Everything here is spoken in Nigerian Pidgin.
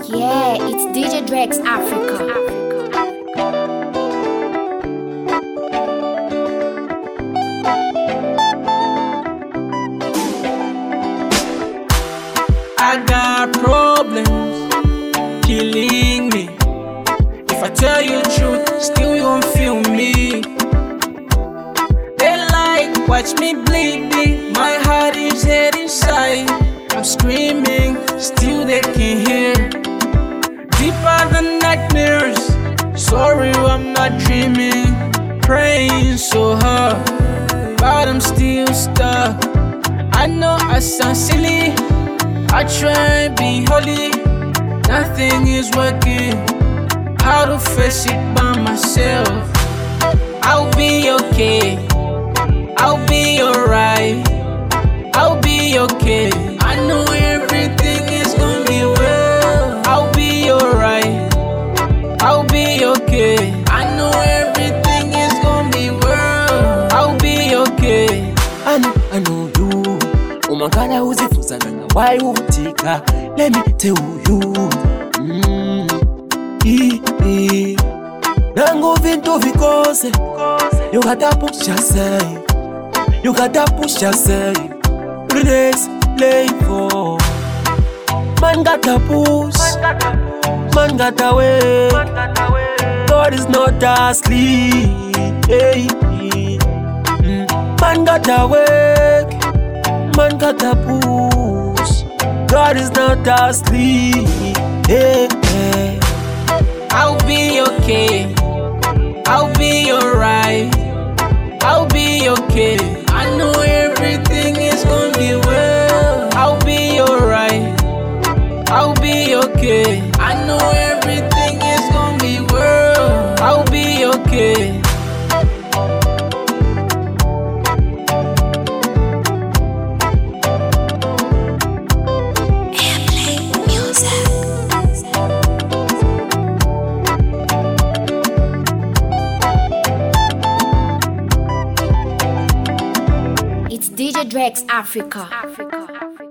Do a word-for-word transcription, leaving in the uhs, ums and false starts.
Yeah, it's D J Drex Africa. I got problems killing me. If I tell you the truth, still you won't feel me. They like watch me bleeding. My heart is dead inside. I'm screaming, still they can't hear. Deeper than nightmares. Sorry, I'm not dreaming. Praying so hard, but I'm still stuck. I know I sound silly. I try be holy, nothing is working. How to face it by myself? I'll be okay, I'll be alright, I'll be okay. I know everything is gonna be well. I'll be alright, I'll be okay. I know everything is gonna be well. I'll be okay. I know, I know you. Umangala uzifuzana na why uvutika. Let me tell you. Mm. I, I. Nango vinto vikose. You gotta push yourself. You gotta push yourself. Race, play for. Man gotta push. Man gotta wait. God is not asleep. Hey. Mm. Man gotta wake. Man gotta push. God is not asleep. Hey, hey. I'll be okay, I'll be alright, I'll be okay. I know everything is gonna be well. I'll be alright, I'll be okay. I know everything is gonna be well. I'll be okay. It's D J Drex Africa. Africa. Africa.